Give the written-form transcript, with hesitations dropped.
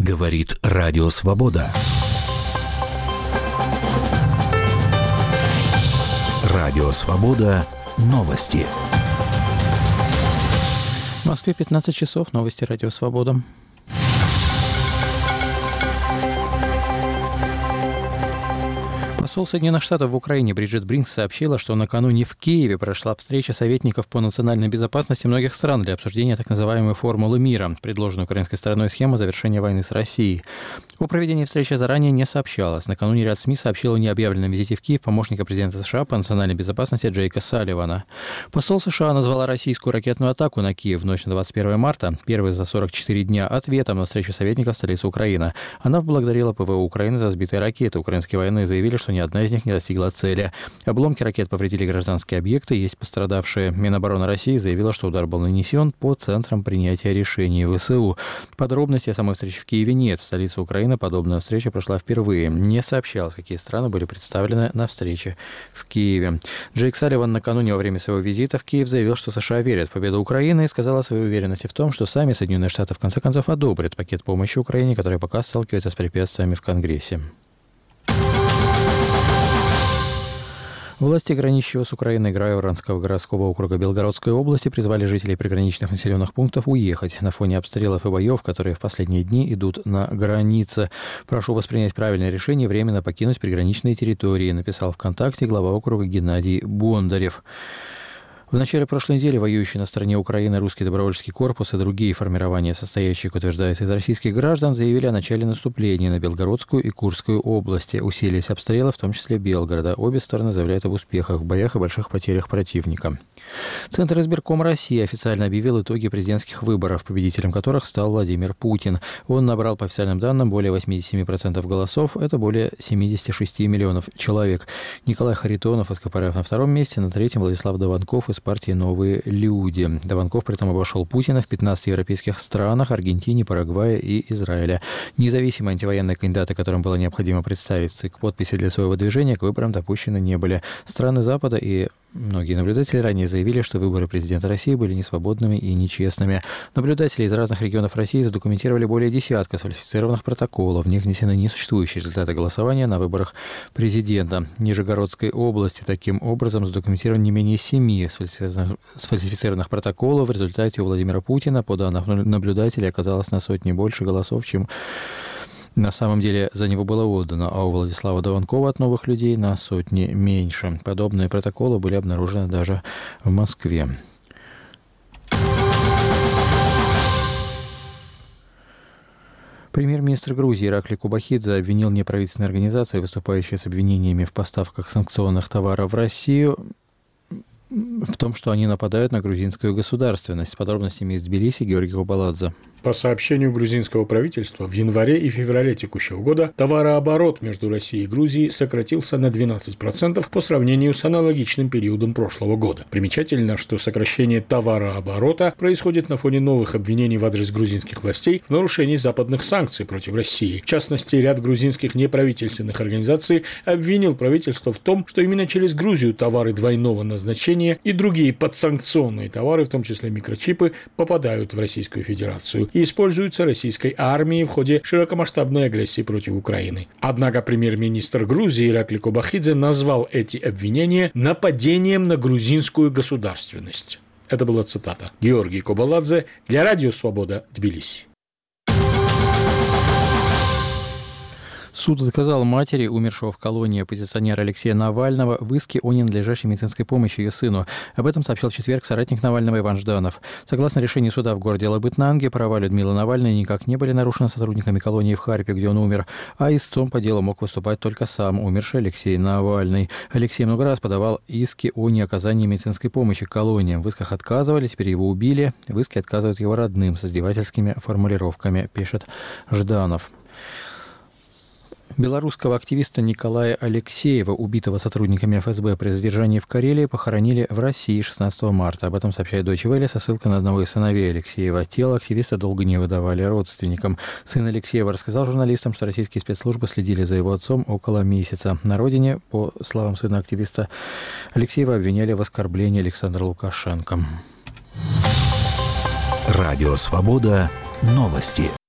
Говорит Радио Свобода. Радио Свобода. Новости. В Москве 15 часов. Новости Радио Свобода. Посол Соединенных Штатов в Украине Бриджит Бринкс сообщила, что накануне в Киеве прошла встреча советников по национальной безопасности многих стран для обсуждения так называемой формулы мира, предложенной украинской стороной схемы завершения войны с Россией. О проведении встречи заранее не сообщалось. Накануне ряд СМИ сообщил о необъявленном визите в Киев помощника президента США по национальной безопасности Джейка Салливана. Посол США назвала российскую ракетную атаку на Киев в ночь на 21 марта, первой за 44 дня, ответом на встречу советников в столице Украины. Она поблагодарила ПВО Украины за сбитые ракеты. Украинские военные заявили, что ни одна из них не достигла цели. Обломки ракет повредили гражданские объекты, есть пострадавшие. Минобороны России заявила, что удар был нанесен по центрам принятия решений ВСУ. Подробностей о самой встрече в Киеве нет. В столице Украины подобная встреча прошла впервые. Не сообщалось, какие страны были представлены на встрече в Киеве. Джейк Салливан накануне во время своего визита в Киев заявил, что США верят в победу Украины и сказал о своей уверенности в том, что сами Соединенные Штаты в конце концов одобрят пакет помощи Украине, который пока сталкивается с препятствиями в Конгрессе. Власти, граничащего с Украиной Грайворонского городского округа Белгородской области, призвали жителей приграничных населенных пунктов уехать на фоне обстрелов и боев, которые в последние дни идут на границе. «Прошу воспринять правильное решение временно покинуть приграничные территории», написал ВКонтакте глава округа Геннадий Бондарев. В начале прошлой недели воюющие на стороне Украины русский добровольческий корпус и другие формирования, состоящие, как утверждается, из российских граждан, заявили о начале наступления на Белгородскую и Курскую области. Усилились обстрелы, в том числе Белгорода. Обе стороны заявляют об успехах в боях и больших потерях противника. Центр избирком России официально объявил итоги президентских выборов, победителем которых стал Владимир Путин. Он набрал, по официальным данным, более 87% голосов. Это более 76 миллионов человек. Николай Харитонов из КПРФ на втором месте, на третьем Владислав Даванков из партии «Новые люди». Даванков при этом обошел Путина в 15 европейских странах, Аргентине, Парагвае и Израиле. Независимые антивоенные кандидаты, которым было необходимо представиться к подписи для своего движения, к выборам допущены не были. Страны Запада и многие наблюдатели ранее заявили, что выборы президента России были несвободными и нечестными. Наблюдатели из разных регионов России задокументировали более десятка сфальсифицированных протоколов. В них внесены несуществующие результаты голосования на выборах президента. В Нижегородской области таким образом задокументировано не менее 7 сфальсифицированных протоколов. В результате у Владимира Путина, по данным наблюдателей, оказалось на сотни больше голосов, чем на самом деле за него было отдано, а у Владислава Даванкова от новых людей на сотни меньше. Подобные протоколы были обнаружены даже в Москве. Премьер-министр Грузии Ираклий Кубахидзе обвинил неправительственные организации, выступающие с обвинениями в поставках санкционных товаров в Россию, в том, что они нападают на грузинскую государственность. С подробностями из Тбилиси Георгий Кубаладзе. По сообщению грузинского правительства, в январе и феврале текущего года товарооборот между Россией и Грузией сократился на 12% по сравнению с аналогичным периодом прошлого года. Примечательно, что сокращение товарооборота происходит на фоне новых обвинений в адрес грузинских властей в нарушении западных санкций против России. В частности, ряд грузинских неправительственных организаций обвинил правительство в том, что именно через Грузию товары двойного назначения и другие подсанкционные товары, в том числе микрочипы, попадают в Российскую Федерацию и используются российской армией в ходе широкомасштабной агрессии против Украины. Однако премьер-министр Грузии Ираклий Кубахидзе назвал эти обвинения нападением на грузинскую государственность. Это была цитата. Георгий Кубаладзе для Радио Свобода, Тбилиси. Суд отказал матери умершего в колонии оппозиционера Алексея Навального в иске о ненадлежащей медицинской помощи ее сыну. Об этом сообщил в четверг соратник Навального Иван Жданов. Согласно решению суда в городе Лабытнанге, права Людмилы Навальной никак не были нарушены сотрудниками колонии в Харпе, где он умер, а истцом по делу мог выступать только сам умерший Алексей Навальный. Алексей много раз подавал иски о неоказании медицинской помощи колониям. В исках отказывали, теперь его убили. В иске отказывают его родным с издевательскими формулировками, пишет Жданов. Белорусского активиста Николая Алексеева, убитого сотрудниками ФСБ при задержании в Карелии, похоронили в России 16 марта. Об этом сообщает Deutsche Welle со ссылкой на одного из сыновей Алексеева. Тело активиста долго не выдавали родственникам. Сын Алексеева рассказал журналистам, что российские спецслужбы следили за его отцом около месяца. На родине, по словам сына активиста, Алексеева обвиняли в оскорблении Александра Лукашенко. Радио Свобода. Новости.